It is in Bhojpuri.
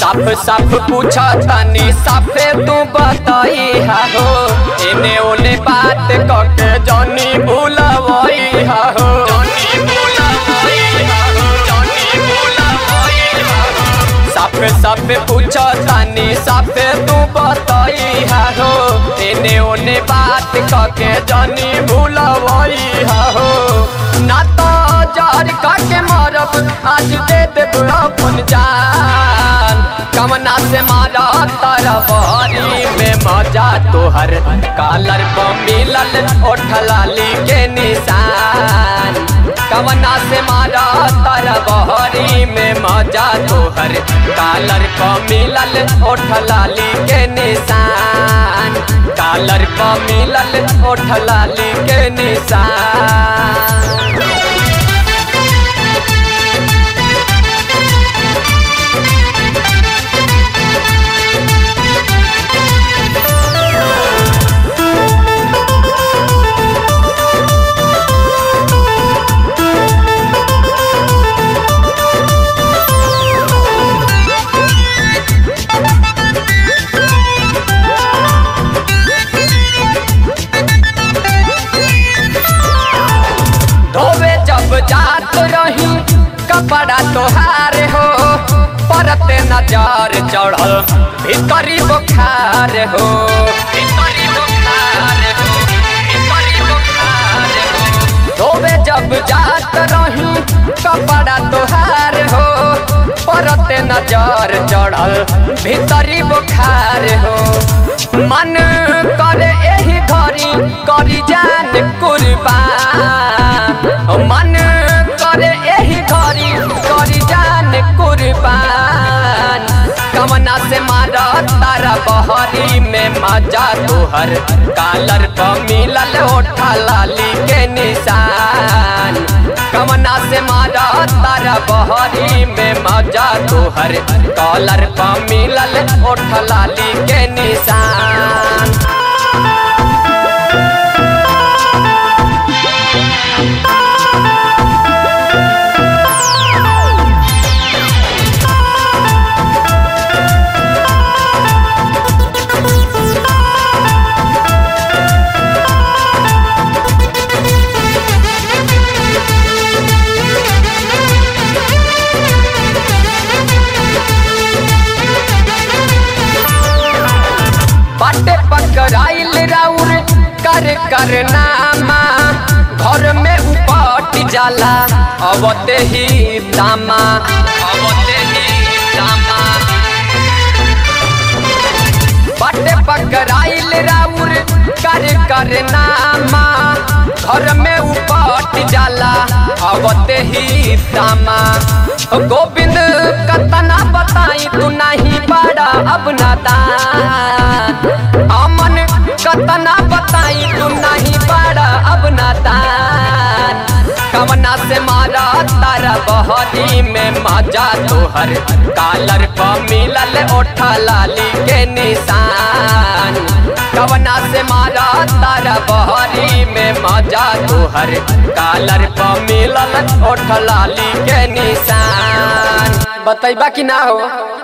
साफ साफ पूछा तनी साफे तू बताई हो इने ओने बात कके जानी भूलवई हो साफ साफ पूछा तनी साफे तू बताई हो इने ओने बात कके जानी भूलवई हो ना तो जार काके मारब आज दे देब अपन जान कमना से मारा तारा बहरी में मजा तोहर कालर पर मिलल ओठलाली के निशान कमना से मारा तारा बहरी में मजा तोहर कालर पर मिलल ओठलाली के निशान कालर पर मिलल ओठलाली के निशान। जात रही कपड़ा तोहार हो परते नजर चढ़ल भीतरी बुखार हो धोबे जब जात रही कपड़ा तोहार हो परते नजर चढ़ल भीतरी बुखार हो मन करे एही घड़ी करी जान कुर्बान मन करे एही घड़ी करी जान कुर्बान कमना से मारा तारा बहरी में मजा तोहर कालर पर मिलल ओठलाली के निशान कमना से मारा तारा बहरी में मजा तोहर कालर पर मिलल ओठलाली के निशान। बाटे पकड़ाइल राउर कर नामा घर में उपट जाला अवते ही दामा बाटे पकड़ाइल राउर कर नामा घर में उपट जाला अवते ही दामा गोविंद कतना बताई तू नहीं बड़ा अब नादान अमन कतना बताई तू नहीं बड़ा अब नादान कमना से मारा तारा बहरी में मजा तोहर कालर पर मिलल ओठलाली के निशान कवना से मारा तारा बहरी में मजा तोहर कालर पर मिलल ओठलाली के निशान। बतैबा कि ना हो।